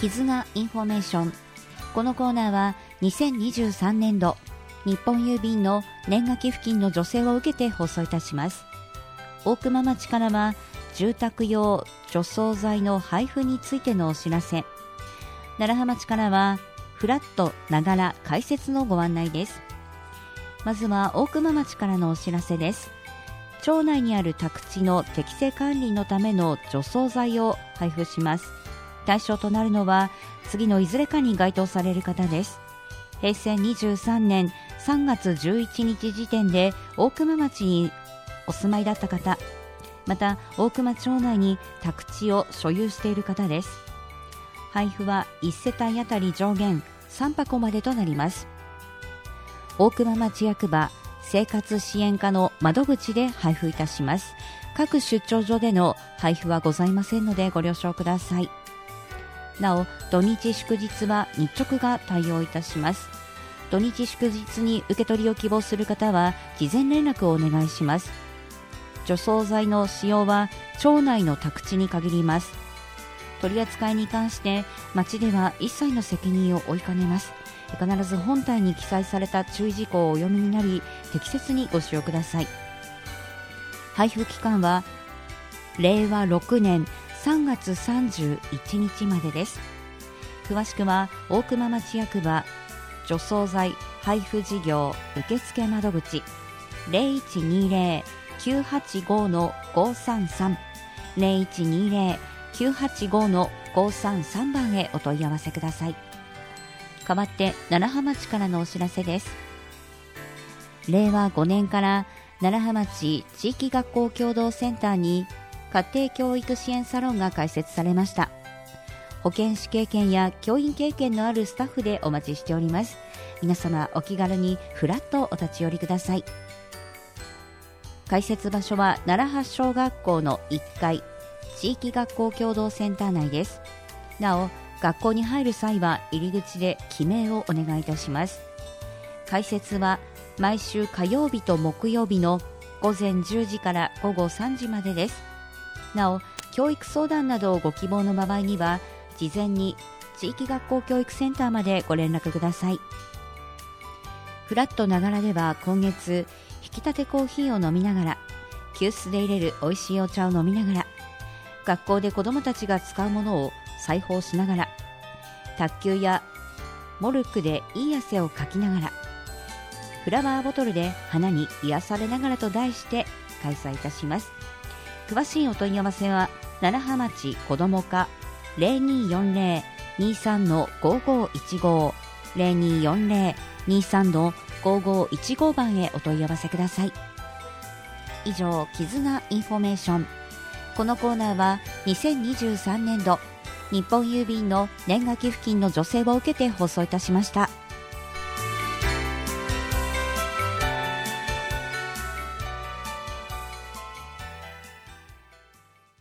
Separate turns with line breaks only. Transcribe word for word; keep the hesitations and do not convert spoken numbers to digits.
絆インフォメーション。このコーナーはにせんにじゅうさんねんど日本郵便の年賀寄付金の助成を受けて放送いたします。大熊町からは住宅用除草剤の配布についてのお知らせ、楢葉町からはフラットながら開設のご案内です。まずは大熊町からのお知らせです。町内にある宅地の適正管理のための除草剤を配布します。対象となるのは次のいずれかに該当される方です。へいせいにじゅうさんねんさんがつじゅういちにち時点で大熊町にお住まいだった方、また大熊町内に宅地を所有している方です。配布はいちせたいあたり上限さんはこまでとなります。大熊町役場生活支援課の窓口で配布いたします。各出張所での配布はございませんのでご了承ください。なお、土日祝日は日直が対応いたします。土日祝日に受け取りを希望する方は事前連絡をお願いします。除草剤の使用は町内の宅地に限ります。取り扱いに関して町では一切の責任を負いかねます。必ず本体に記載された注意事項をお読みになり、適切にご使用ください。配布期間はれいわろくねんさんがつさんじゅういちにちまでです。詳しくは大熊町役場除草剤配布事業受付窓口 ゼロいちにゼロ きゅうはちご ごさんさん ゼロいちにゼロ きゅうはちご ごさんさん 番へお問い合わせください。代わって楢葉町からのお知らせです。れいわごねんから楢葉町地域学校協同センターに家庭教育支援サロンが開設されました。保健師経験や教員経験のあるスタッフでお待ちしております。皆様お気軽にフラッとお立ち寄りください。開設場所は楢葉小学校のいっかい地域学校協同センター内です。なお、学校に入る際は入り口で記名をお願いいたします。開設は毎週火曜日と木曜日のごぜんじゅうじからごごさんじまでです。なお、教育相談などをご希望の場合には事前に地域学校教育センターまでご連絡ください。フラットながらでは今月引き立てコーヒーを飲みながら、急須で入れる美味しいお茶を飲みながら、学校で子どもたちが使うものを裁縫しながら、卓球やモルックでいい汗をかきながら、フラワーボトルで花に癒されながらと題して開催いたします。詳しいお問い合わせは楢葉町子ども課 ゼロにーよんゼロ にーさん ごごいちご ゼロにーよんゼロ にーさん ごごいちご 番へお問い合わせください。以上、絆インフォメーション。このコーナーはにせんにじゅうさんねんど日本郵便の年賀寄付金の助成を受けて放送いたしました。